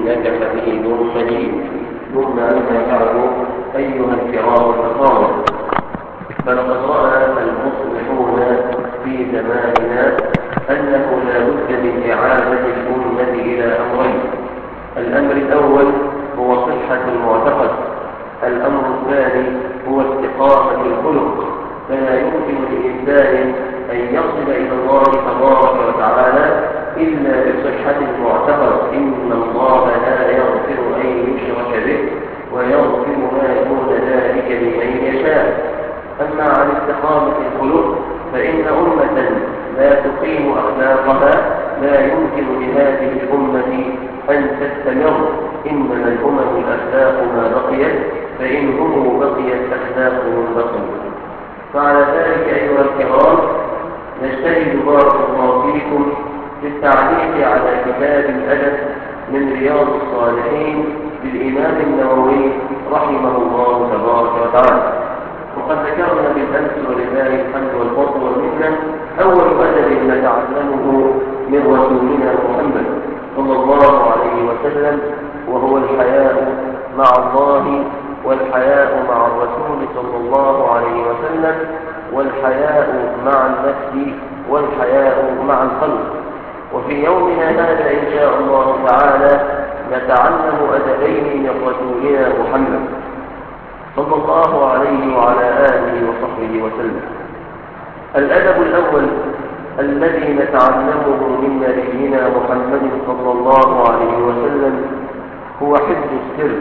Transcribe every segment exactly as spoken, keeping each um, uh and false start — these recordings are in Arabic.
إنك حميد مجيد. ثم أما بعد، أيها الكرام الأفاضل، فلقد رأى المصلحون في زماننا أنه لا بد من إعادة الأمة إلى أمرين. الأمر الأول هو صحة المعتقد، الأمر الثاني هو استقامة الخلق. فلا يمكن لإنسان أن يصل إلى الله تبارك وتعالى إلا بصحة المعتقد. إن الله لا يغفر أن يشرك به ويغفر ما دون ذلك لمن يشاء. أما عن استقامة الخلق فإن أمة لا تقيم أخلاقها لا يمكن لهذه الأمة أن تستمر. إنما الأمم الأخلاق ما بقيت، فإن هم بقيت أخلاقهم بقيت. فعلى ذلك أيها الكرام نجتهد بارك الله فيكم في التعليق على كتاب الأدب من رياض الصالحين للإمام النووي رحمه الله تبارك وتعالى. وقد ذكرنا بالأمس ولله الحمد والفضل والمنة أول أدب نتعلمه من رسولنا محمد صلى الله عليه وسلم، وهو الحياء مع الله، والحياء مع الرسول صلى الله عليه وسلم، والحياء مع النفس، والحياء مع الخلق. وفي يومنا هذا إن شاء الله تعالى نتعلم أدبين من رسولنا محمد صلى الله عليه وعلى آله وصحبه وسلم. الأدب الأول الذي نتعلمه من نبينا محمد صلى الله عليه وسلم هو حفظ السر،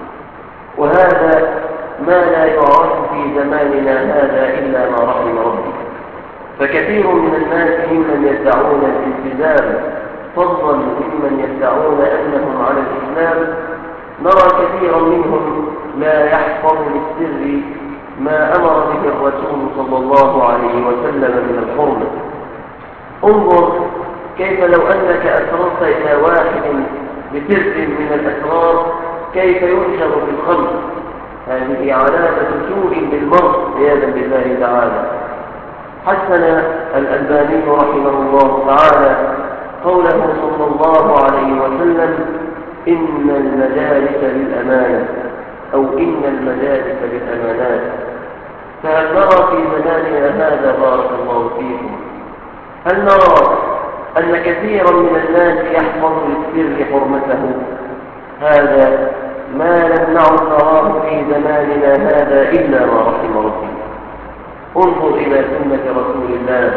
وهذا ما لا يعرف في زماننا هذا إلا ما رحم ربي. فكثير من الناس ممن يدعون الالتزام فضلا ممن يدعون أنهم على الإسلام، نرى كثيرا منهم لا يحفظ للسر ما أمر به الرسول صلى الله عليه وسلم من الحرمة. انظر كيف لو أنك أسررت إلى واحد بسر من الأسرار كيف ينشر في الخلق. هذه علامة سوء بالمرء عياذا بالله تعالى. حسن الألباني رحمه الله تعالى قوله صلى الله عليه وسلم: إن المجالس للأمانة، أو إن المجالس للأمانات. فهل نرى في زماننا هذا بارك الله فيكم، هل نرى أن كثيرا من الناس يحفظ للسر حرمته؟ هذا ما لم نعد نراه في زماننا هذا إلا ما رحم ربي. انظر إلى سنة رسول الله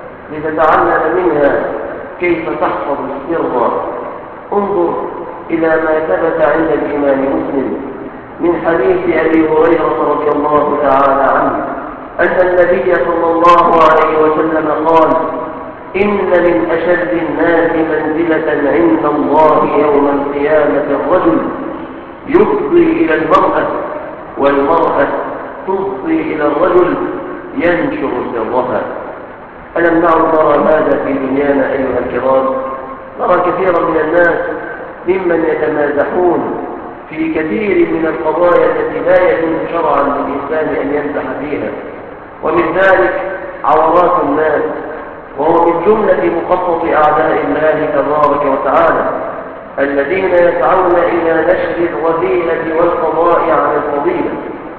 لتتعلم منها كيف تحفظ السر. انظر إلى ما ثبت عند الإمام مسلم من حديث أبي هريرة رضي الله تعالى عنه أن النبي صلى الله عليه وسلم قال: إن من أشد الناس منزلة عند الله يوم القيامة الرجل يفضي إلى المرأة، والمرأة تفضي إلى الرجل ينشر سرها. ألم نعد نرى هذا في دنيانا أيها الكرام؟ نرى كثيرا من الناس ممن يتمازحون في كثير من القضايا التي لا يجوز شرعا للإنسان أن يمزح فيها، ومن ذلك عورات الناس، وهو من جملة مخطط أعداء الله تبارك وتعالى الذين يسعون إلى نشر الرذيلة والقضاء على الفضيلة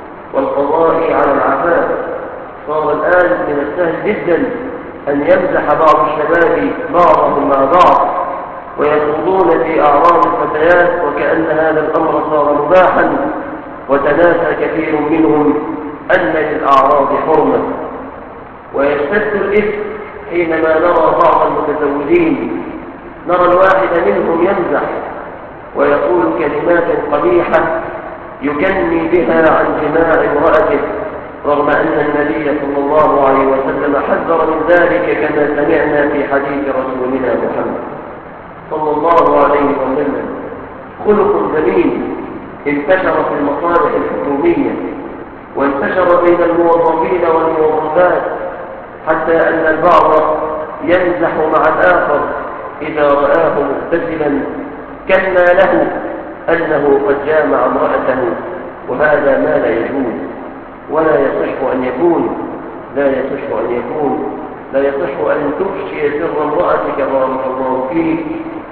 والقضاء على العفاف. صار الآن من السهل جدا أن يمزح بعض الشباب بعضهم مع بعض ويخوضون في أعراض الفتيات وكأن هذا الأمر صار مباحا، وتناسى كثير منهم أن للأعراض حرمة. ويشتد الإثم حينما نرى بعض المتزوجين، نرى الواحد منهم يمزح ويقول كلمات قبيحة يكني بها عن جماع امرأته، رغم أن النبي صلى الله عليه وسلم حذر من ذلك كما سمعنا في حديث رسولنا محمد صلى الله عليه وسلم. خلق ذميم انتشر في المصالح الحكومية وانتشر بين الموظفين والموظفات، حتى أن البعض يمزح مع الآخر إذا رآه مبتسما كما له أنه قد جامع امرأته، وهذا ما لا يجوز ولا يصح أن يكون لا يصح أن يكون لا يصح أن تفشي سر امرأتك بارك الله فيك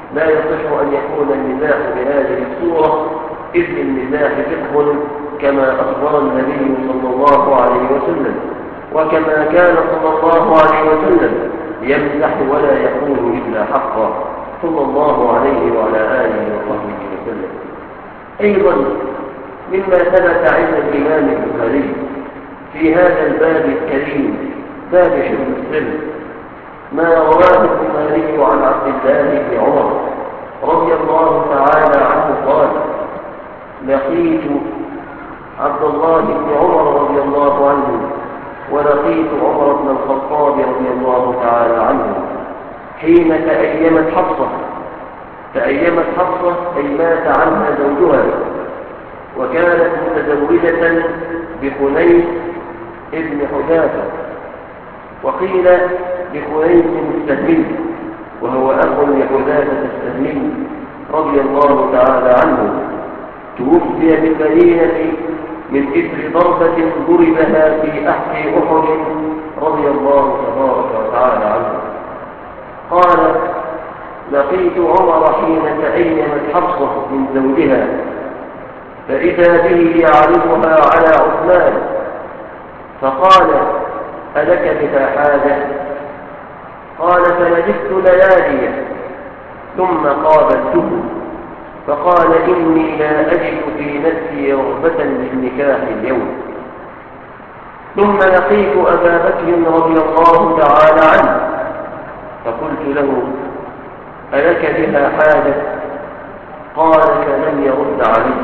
لا يصح أن يكون المزاح بهذه الصورة، إذ المزاح فقه كما أخبر النبي صلى الله عليه وسلم، وكما كان صلى الله عليه وسلم يمزح ولا يقول إلا حقا صلى الله عليه وعلى آله وصحبه وسلم. أيضا مما ثبت عند الإمام البخاري في هذا الباب الكريم باب حفظ السر ما رواه البخاري عن عبد الله بن عمر رضي الله تعالى عنه قال: لقيت عبد الله بن عمر رضي الله عنه ولقيت عمر بن الخطاب رضي الله تعالى عنه حين تأيمت حفصة. تأيمت حفصة أي مات عنها زوجها، وكانت متزوجة بخنيس ابن حذافة، وقيل بخنيس السهمي وهو أخ لحذافة السهمي رضي الله تعالى عنه، توفي بالمدينة من إثر ضربة ضربها في أحد أحد رضي الله تبارك وتعالى عنه. قال: لقيت عمر حين تأيمت حفصة من زوجها، فإذا به يعرضها على عثمان، فقال: ألك بها حاجة؟ قال: فلبثت ليالي ثم قابلته فقال: إني لا أجد في نفسي رغبة للنكاح اليوم. ثم لقيت أبا بكر رضي الله تعالى عنه، فقلت له: ألك بها حاجة؟ قال: فلم يرد علي،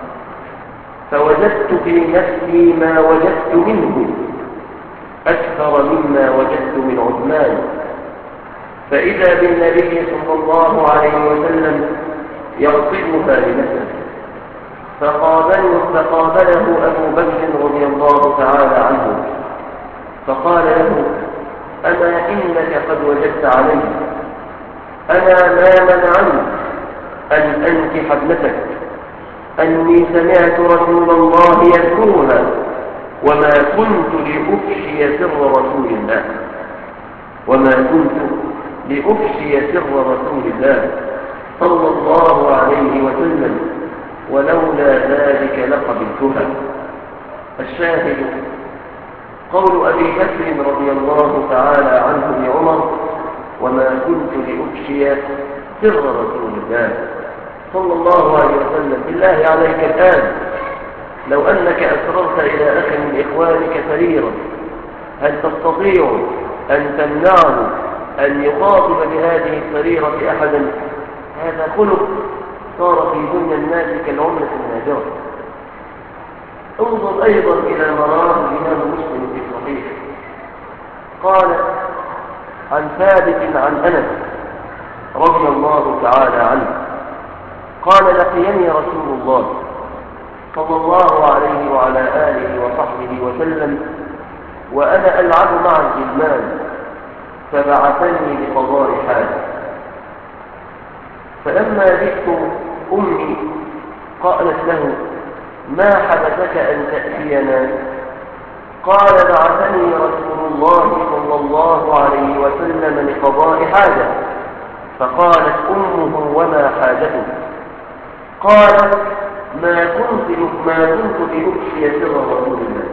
فوجدت في نفسي ما وجدت منه أكثر مما وجدت من عثمان، فإذا بالنبي صلى الله عليه وسلم يغضبها لنفسه، فقابله, فقابله أبو بكر رضي الله تعالى عنه فقال له: أما إنك قد وجدت علي، أنا ما منعني أن أنكح ابنتك، أني سمعت رسول الله يذكرها وما كنت لأفشي سر رسول الله وما كنت لأفشي سر رسول الله صلى الله عليه وسلم، ولولا ذلك لقبلتها. الشاهد قول أبي بكر رضي الله تعالى عنه لعمر: وما كنت لأفشي سر رسول الله صلى الله عليه وسلم. بالله عليك الآن لو أنك أسررت إلى أخ من إخوانك سريرا، هل تستطيع أن تمنعه أن يخاطب بهذه السريرة أحدا؟ هذا خلق صار في دنيا الناس كالعملة النادرة. انظر أيضا إلى مرار الإمام مسلم في الصحيح، قال عن ثابت عن أنس رضي الله تعالى عنه قال: لقيني رسول الله صلى الله عليه وعلى آله وصحبه وسلم وأنا ألعب مع الغلمان، فبعثني بقضاء حاجة، فلما جئت أمي قالت له: ما حدثك أن تأتينا؟ قال: بعثني رسول الله صلى الله عليه وسلم لقضاء حاجة. فقالت أمه: وما حاجته؟ قال: ما كنت ما كنت لأفشي سر رسول الله.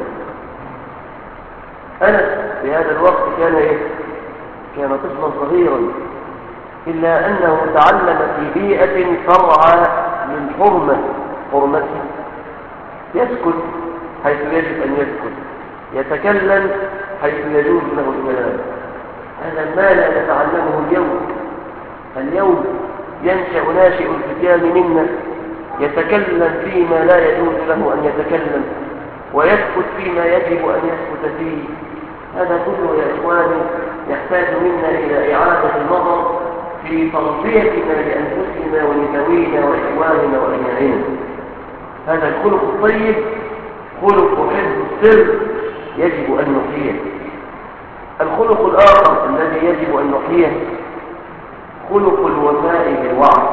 أنس في هذا الوقت كان إيه؟ كان طفلا صغيرا، إلا أنه تعلم في بيئة ترعى للحرمة حرمته، يسكت حيث يجب أن يسكت، يتكلم حيث يجوز له الكلام. هذا ما لا نتعلمه اليوم. اليوم ينشأ ناشئ الفتيان منا يتكلم فيما لا يجوز له أن يتكلم، ويسكت فيما يجب أن يسكت فيه. هذا كله يا إخواني يحتاج منا إلى إعادة النظر في تربيتنا لأنفسنا ولذوينا وإخواننا وأبنائنا. هذا الخلق الطيب خلق حفظ السر يجب أن نحييه. الخلق الآخر الذي يجب أن نحييه خلق الوفاء بالوعد.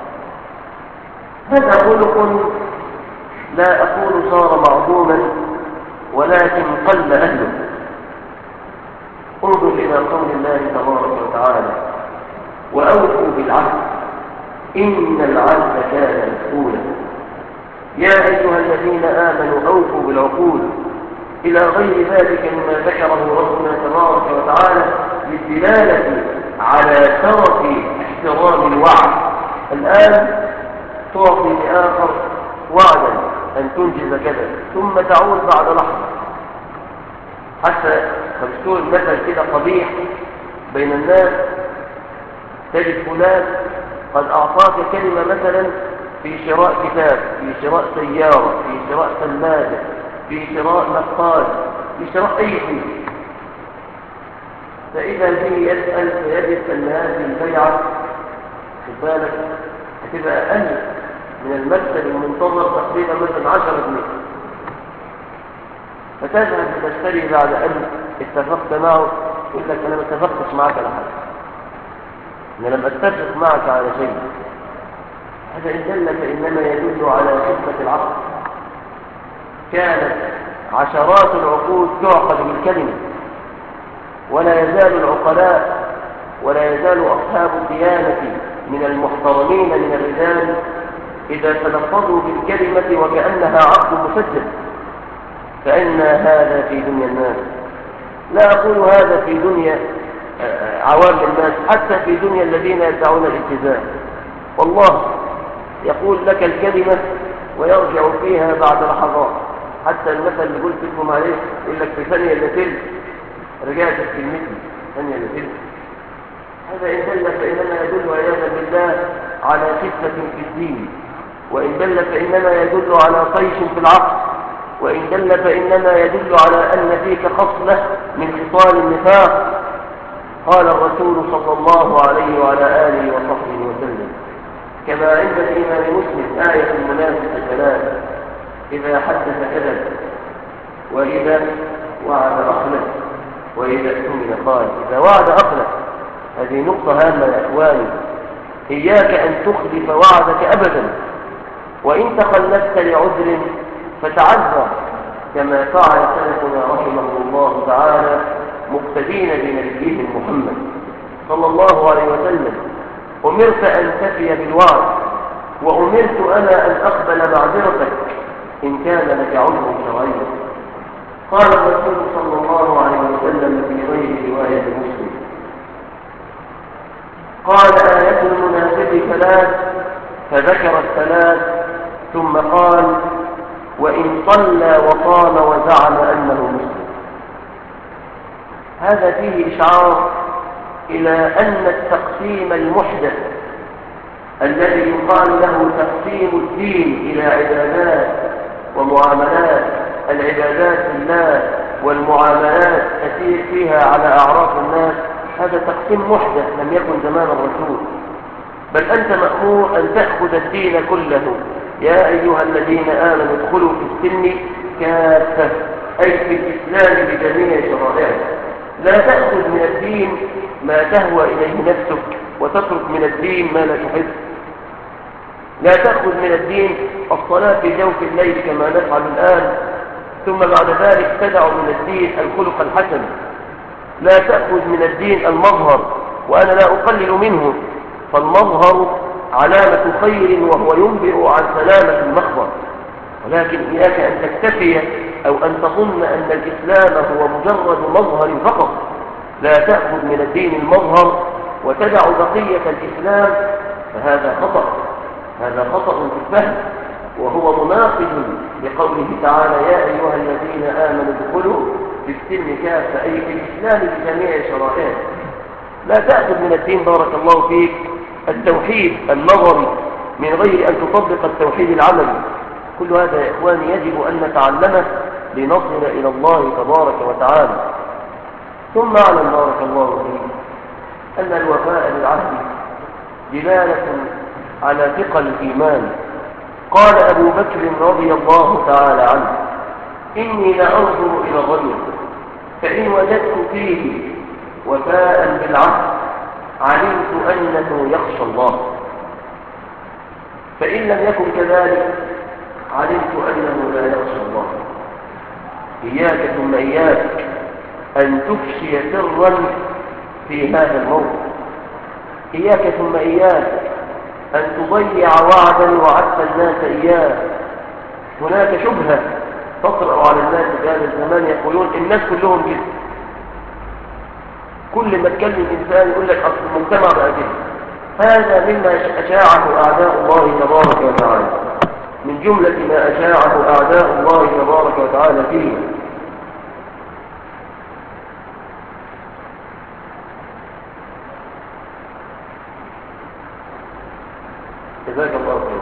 هذا خلق لا أقول صار معدوما، ولكن قل أهله. انظر إلى قول الله تبارك وتعالى: وأوفوا بالعهد إن العهد كان مسؤولا. يا أيها الذين آمنوا أوفوا بالعقود، إلى غير ذلك مما ذكره ربنا تبارك وتعالى للدلالة على شرف احترام الوعد. الآن تعطي لآخر وعدا أن تنجز كذا ثم تعود بعد لحظة، حتى مشهور المثل كده قبيح بين الناس، تجد فلان قد أعطاك كلمة مثلا في شراء كتاب، في شراء سيارة، في شراء ثلاجة، في شراء نقال، في شراء أي شيء، فإذا به يسأل فيجد أن هذه البيعة خد بالك هتبقى أقل من المكسب المنتظر تقريبا مثلا عشرة جنيه، فتذهب لتشتري بعد أن اتفقت معه، يقول لك أنا ما اتفقتش معك على حاجة، أنا لم أتفق معك على شيء. هذا إن دل فإنما يدل على خفة العقل. كانت عشرات العقود تعقد بالكلمة، ولا يزال العقلاء ولا يزال أصحاب الديانة من المحترمين من الرجال إذا تلفظوا بالكلمة وكأنها عقد مسجل. فإن هذا في دنيا الناس، لا أقول هذا في دنيا عوام الناس، حتى في دنيا الذين يدعون الالتزام، والله يقول لك الكلمة ويرجع فيها بعد لحظات. حتى المثل اللي قلت لكم عليه يقول لك في ثانية إلا تلك رجعت في المثل ثانية إلا تلك. هذا إن دل فإنما يدل عياذا بالله على خفة في الدين، وإن دل فإنما يدل على طيش في العقل، وإن دل فإنما يدل على أن فيك خصلة من خصال النفاق. قال الرسول صلى الله عليه وعلى آله وصحبه وسلم كما عند الإمام مسلم آية المنافق ثلاث: إذا حدث كذب، وإذا وعد أخلف، وإذا اؤتمن خان. إذا وعد أخلف، هذه نقطة هامة يا إخواني، إياك أن تخلف وعدك أبدا، وإن تخلفت لعذر فتعذر كما فعل سلفنا رحمه الله تعالى مقتدين بنبيهم محمد صلى الله عليه وسلم. أمرت أن تفي بالوعد، وأمرت أنا أن أقبل معذرتك إن كان لك عذر شرعي. قال الرسول صلى الله عليه وسلم في غير رواية مسلم، قال آية المنافق ثلاث، فذكر الثلاث ثم قال وإن صلى وصام وزعم أنه مسلم. هذا فيه إشعار إلى أن التقسيم المحدث الذي يقال له تقسيم الدين إلى عبادات ومعاملات، العبادات لله والمعاملات تسير فيها على أعراف الناس، هذا تقسيم محدث لم يكن زمان الرسول، بل أنت مأمور أن تأخذ الدين كله. يا أيها الذين آمنوا ادخلوا في السلم كافة، أي في الإسلام بجميع شرائعه. لا تأخذ من الدين ما تهوى إليه نفسك وتترك من الدين ما لا تحب. لا تأخذ من الدين الصلاة في جوف الليل كما نفعل الآن، ثم بعد ذلك تدع من الدين الخلق الحسن. لا تأخذ من الدين المظهر، وأنا لا أقلل منه، فالمظهر علامة خير وهو ينبئ عن سلامة المخبر، ولكن إياك أن تكتفي أو أن تظن أن الإسلام هو مجرد مظهر فقط. لا تأخذ من الدين المظهر وتدع بقية الإسلام، فهذا خطأ، هذا خطأ في الفهم، وهو مناقض لقوله تعالى يا أيها الذين آمنوا ادخلوا في السلم كافة، أي في الإسلام بجميع شرائعه. لا تأخذ من الدين بارك الله فيك التوحيد النظري من غير أن تطبق التوحيد العملي. كل هذا يا إخواني يجب أن نتعلمه لنصل إلى الله تبارك وتعالى. ثم اعلم بارك الله فيك أن الوفاء بالعهد دلالة على ثقل الإيمان. قال أبو بكر رضي الله تعالى عنه إني لأنظر إلى الرجل فإن وجدت فيه وفاء بالعهد علمت أنه يخشى الله، فإن لم يكن كذلك علمت أنه لا يخشى الله. إياك ثم إياك أن تفشي سرا في هذا الموقف، إياك ثم إياك أن تضيع وعدا وعدت الناس إياه. هناك شبهة تطرأ على الناس في هذا الزمان، يقولون الناس كلهم كده، كل ما تكلم إنسان يقول لك أصل المجتمع بقى كده. هذا مما أشاعه أعداء الله تبارك وتعالى، من جملة ما أشاعه أعداء الله تبارك وتعالى فيه. جزاك الله خير.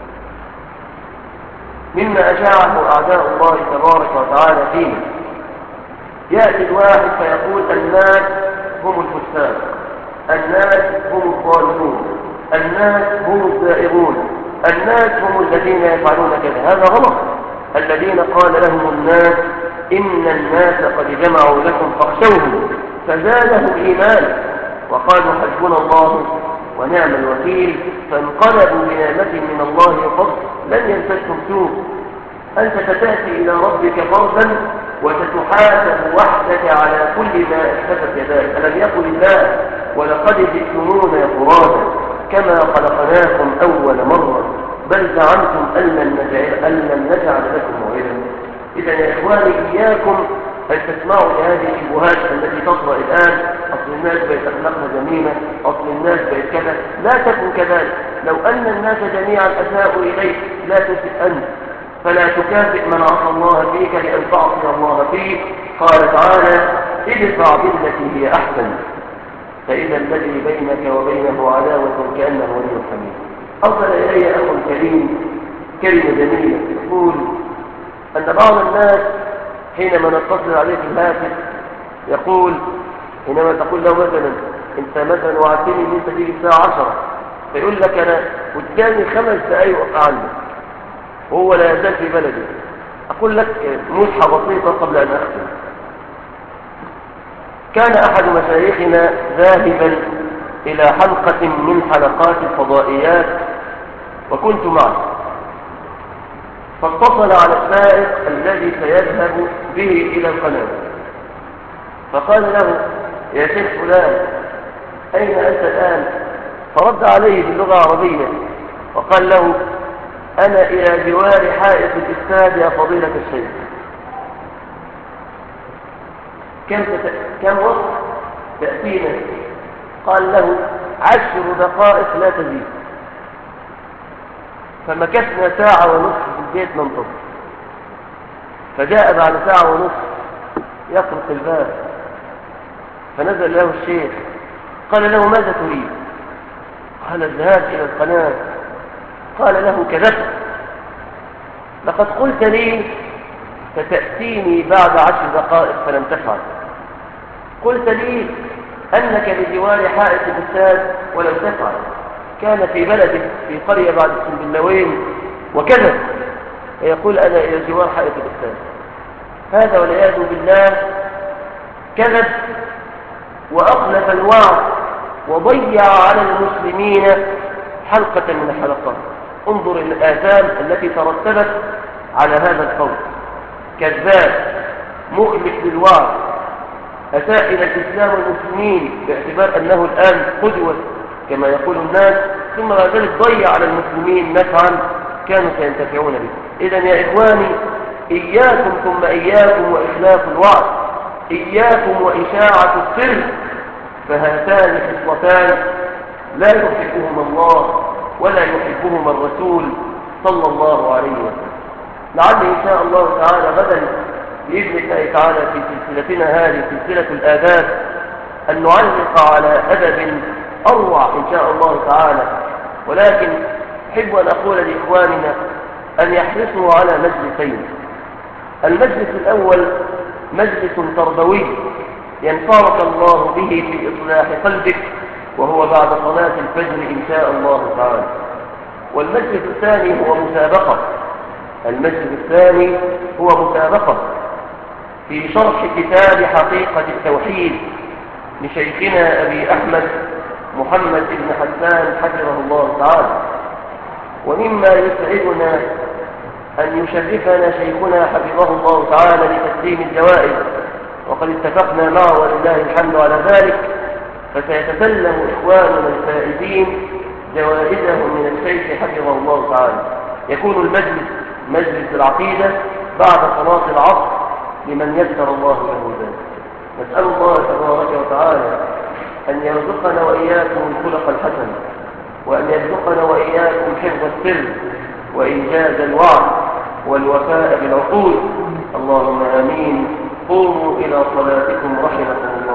مما أشاعه أعداء الله تبارك وتعالى فيه، يأتي الواحد فيقول الناس هم الفساق، الناس هم الظالمون، الناس هم الزائرون، الناس هم الذين يفعلون كذا. هذا غلط. الذين قال لهم الناس إن الناس قد جمعوا لكم فاخشوهم فزادهم إيمانا وقالوا حسبنا الله ونعم الوكيل فانقلبوا بنعمة من الله وفضل لن يمسسهم سوء. أنت ستأتي إلى ربك فردا وستحاسب وحدك على كل ما احتفت يداك. ألم يقل الله ولقد جئتمونا فرادا كما خلقناكم أول مرة بل زعمتم أن لن نجعل, أن لن نجعل لكم موعدا. إذا يا إخواني إياكم أن تسمعوا لهذه الشبهات التي تطرأ الآن، أصل الناس بقت أخلاقها جميلة، أصل الناس بقت كذا. لا تكن كذلك. لو أن الناس جميعا أساءوا إليك لا تسئ أنت، فلا تكافئ من عصى الله فيك لأن تعصي الله فيه. قال تعالى ادفع بالتي هي أحسن فإذا الذي بينك وبينه عداوة كأنه ولي حميم. أرسل إلي أخ كريم كلمة جميلة يقول أن بعض الناس حينما نتصل عليه في الهاتف يقول، حينما تقول له مثلا أنت مثلا وعدتني أن أنت تيجي الساعة عشرة، فيقول لك أنا قدامي خمس دقايق وقع عنك وهو لا يزال في بلده. أقول لك مزحة بسيطة قبل أن أختم. كان أحد مشايخنا ذاهبا إلى حلقة من حلقات الفضائيات وكنت معه، فاتصل على السائق الذي سيذهب به إلى القناة فقال له يا شيخ فلان أين أنت الآن؟ فرد عليه باللغة العربية وقال له أنا إلى جوار حائط الإستاد يا فضيلة الشيخ. كم تت... كم وقت تأتينا؟ قال له عشر دقائق لا تزيد. فمكثنا ساعة ونصف في البيت ننتظر، فجاء بعد ساعة ونصف يطرق الباب فنزل له الشيخ قال له ماذا تريد؟ قال الذهاب إلى القناة. قال له كذبت، لقد قلت لي ستأتيني بعد عشر دقائق فلم تفعل، قلت لي أنك بجوار حائط الإستاد ولم تفعل، كان في بلدك في قرية بعد السنبلاوين وكذا، يقول أنا إلى جوار حائط الإستاد. هذا والعياذ بالله كذب وأخلف الوعد وضيع على المسلمين حلقة من الحلقات. انظر الآثام التي ترتبت على هذا القول. كذاب مخلف للوعد، أساء إلى الإسلام والمسلمين باعتبار أنه الآن قدوة كما يقول الناس، ثم بعد ذلك ضيع على المسلمين نفعا كانوا سينتفعون به. إذن يا إخواني إياكم ثم إياكم وإخلاف الوعد، إياكم وإشاعة السر، فهاتان خصلتان لا يحبهما الله ولا يحبهما الرسول صلى الله عليه وسلم. لعل إن شاء الله تعالى غدا بإذن الله تعالى في سلسلتنا هذه سلسلة الآداب أن نعلق على أدب أروع إن شاء الله تعالى، ولكن أحب أن أقول لإخواننا أن يحرصوا على مجلسين. المجلس الأول مجلس تربوي ينفعك الله به في إصلاح قلبك وهو بعد صلاة الفجر إن شاء الله تعالى. والمجلس الثاني هو مسابقة، المجلس الثاني هو مسابقة في شرح كتاب حقيقة التوحيد لشيخنا أبي أحمد محمد بن حسان حفظه الله تعالى. ومما يسعدنا أن يشرفنا شيخنا حفظه الله تعالى لتسليم الجوائز، وقد اتفقنا معه ولله الحمد على ذلك، فسيتسلم إخواننا الفائزين جوائزهم من الشيخ حفظه الله تعالى. يكون المجلس مجلس العقيدة بعد صلاة العصر لمن يسر الله له ذلك. نسأل الله تبارك وتعالى أن يرزقنا وإياكم الخلق الحسن، وأن يرزقنا وإياكم حفظ السر وإنجاز الوعد والوفاء بالعقول. اللهم آمين. قوموا إلى صلاتكم رحمكم الله.